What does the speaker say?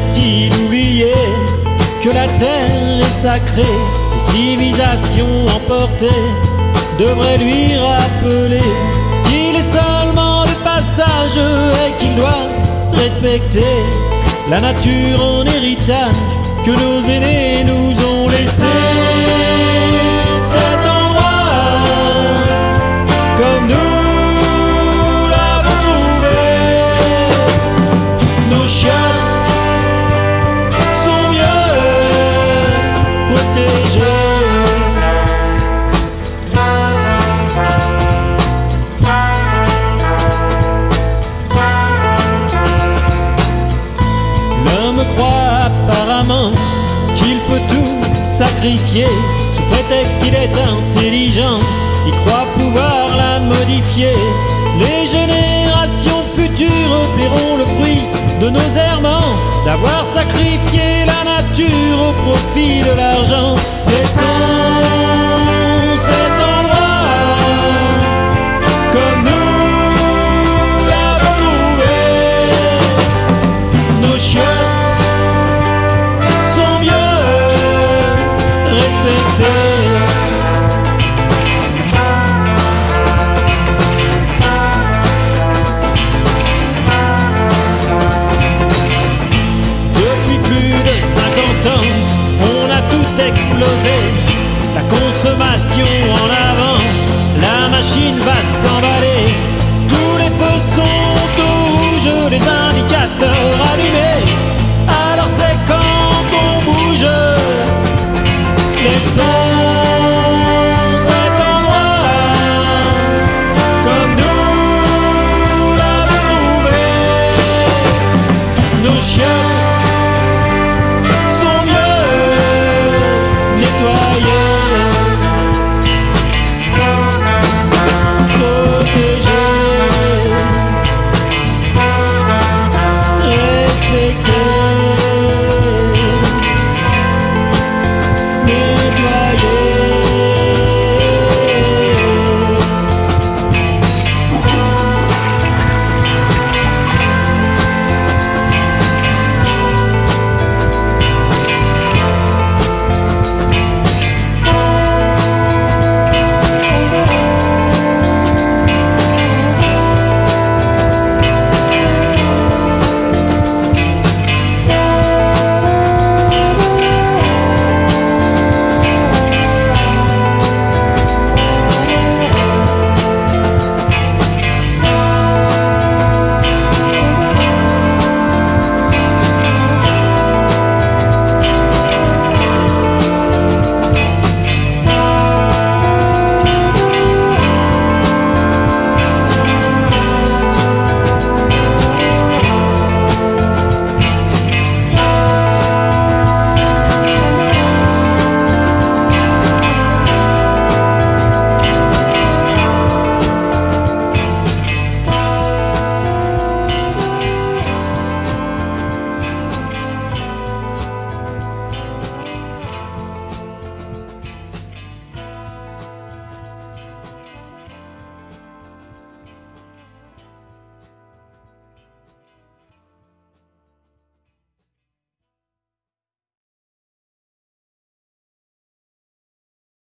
faut-il oublier que la terre est sacrée? Les civilisations emportées devraient lui rappeler qu'il est seulement de passage et qu'il doit respecter la nature en héritage que nos aînés nous ont laissé. Cet endroit comme nous l'avons trouvé, nos chiottes sont mieux protégées. L'homme croit apparemment qu'il peut tout sacrifier sous prétexte qu'il est intelligent. Il croit pouvoir la modifier. Les générations futures paieront le fruit de nos errements, d'avoir sacrifié la nature au profit de l'argent. Laissons cet endroit comme nous l'avons trouvé. Nos chiottes sont mieux respectées. On a tout explosé, la consommation en avant, la machine va s'emballer. Tous les feux sont au rouge, les indicateurs allumés. Alors c'est quand on bouge, laissons